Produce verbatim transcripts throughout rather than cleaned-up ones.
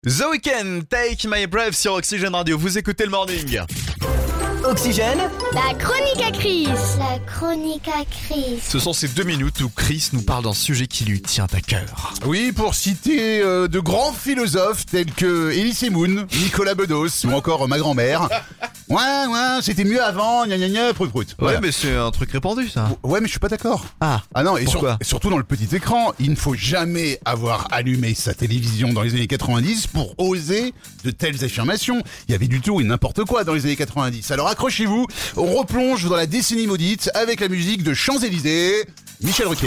The Weeknd, Take My Breath sur Oxygène Radio. Vous écoutez le morning. Oxygène. La chronique à Chris. La chronique à Chris. Ce sont ces deux minutes où Chris nous parle d'un sujet qui lui tient à cœur. Oui, pour citer euh, de grands philosophes tels que Elie Moon, Nicolas Bedos ou encore ma grand-mère. Ouais, ouais, c'était mieux avant, gna gna gna, prout prout. Ouais, Voilà. mais c'est un truc répandu, ça. Ouais, mais je suis pas d'accord. Ah, Ah non, et, sur- Pourquoi et surtout dans le petit écran, il ne faut jamais avoir allumé sa télévision dans les années quatre-vingt-dix pour oser de telles affirmations. Il y avait du tout et n'importe quoi dans les années quatre-vingt-dix. Alors accrochez-vous, on replonge dans la décennie maudite avec la musique de Champs-Élysées, Michel Drucker.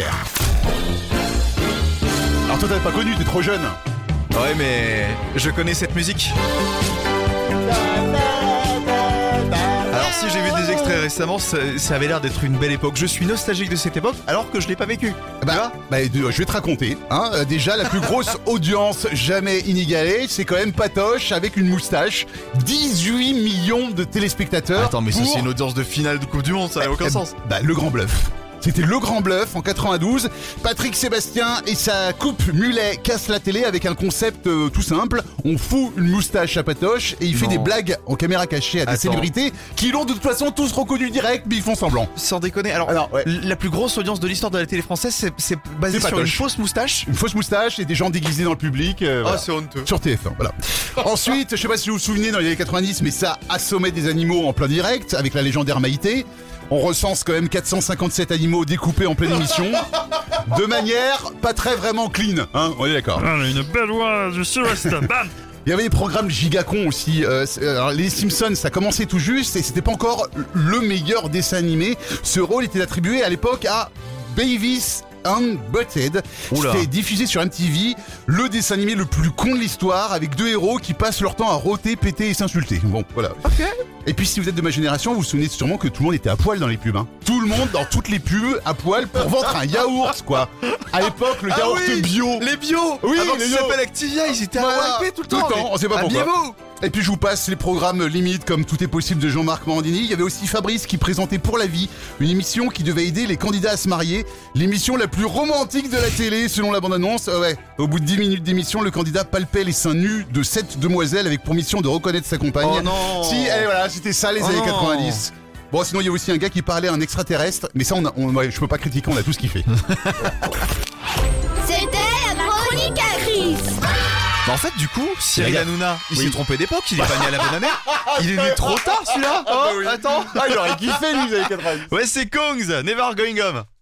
Alors toi t'avais pas connu, t'es trop jeune. Ouais, mais je connais cette musique. Alors si j'ai vu des extraits récemment, ça, ça avait l'air d'être une belle époque. Je suis nostalgique de cette époque alors que je l'ai pas vécu. Tu vois Bah, bah, de- je vais te raconter. Hein. Euh, Déjà, la plus grosse audience jamais inégalée, c'est quand même Patoche avec une moustache. dix-huit millions de téléspectateurs. Attends, mais ça pour- c'est une audience de finale de Coupe du Monde, ça n'a aucun Eh, sens. Bah, le grand bluff. C'était le grand bluff en quatre-vingt-douze. Patrick Sébastien et sa coupe mulet cassent la télé avec un concept euh, tout simple. On fout une moustache à Patoche et il fait Non. des blagues en caméra cachée à des Attends. célébrités qui l'ont de toute façon tous reconnu direct, mais ils font semblant. Sans déconner, alors, Alors, ouais. la plus grosse audience de l'histoire de la télé française, c'est, c'est basé C'est sur une Patoche. fausse moustache. Une fausse moustache et des gens déguisés dans le public. euh, voilà. c'est honteux. Sur T F un, voilà. Ensuite, je sais pas si vous vous souvenez, dans les années quatre-vingt-dix, mais ça assommait des animaux en plein direct, avec la légendaire Maïté. On recense quand même quatre cent cinquante-sept animaux découpés en pleine émission, de manière pas très vraiment clean, hein, on est d'accord. Ah, une belle voix du sud-ouest, bam. Il y avait des programmes gigacons aussi. Euh, c'est- alors, les Simpsons, ça commençait tout juste et c'était pas encore le meilleur dessin animé. Ce rôle était attribué à l'époque à Beavis and Butthead. Oula. C'était diffusé sur M T V, le dessin animé le plus con de l'histoire, avec deux héros qui passent leur temps à rôter, péter et s'insulter. Bon, voilà. Ok. Et puis si vous êtes de ma génération, vous vous souvenez sûrement que tout le monde était à poil dans les pubs. Hein. Tout le monde dans toutes les pubs à poil pour vendre un yaourt, quoi. À l'époque, le Ah yaourt oui, bio. Les bio. Oui, Avant les qu'ils bio. s'appellent Activia, ils étaient Voilà. à wiper tout le Tout le temps. temps, mais on sait pas pourquoi. habillez-vous. Et puis je vous passe les programmes limites comme Tout est possible de Jean-Marc Morandini. Il y avait aussi Fabrice qui présentait Pour la vie, une émission qui devait aider les candidats à se marier. L'émission la plus romantique de la télé selon la bande-annonce. Euh, ouais. Au bout de dix minutes d'émission, le candidat palpait les seins nus de sept demoiselles avec pour mission de reconnaître sa compagne. Oh non. Si, et voilà, c'était ça les Oh années non. quatre-vingt-dix. Bon, sinon il y a aussi un gars qui parlait à un extraterrestre, mais ça on a, on, ouais, je peux pas critiquer, on a tout ce qu'il fait. C'était la chronique à Chris. Bah en fait, du coup, Cyril gars. Hanouna, il Oui. s'est trompé d'époque, il est pas né à la bonne année. Il est né trop tard celui-là. Oh, oui. attends. Ah, il aurait kiffé lui les années quatre-vingt-dix. Ouais, c'est Kongs, Never Going Home.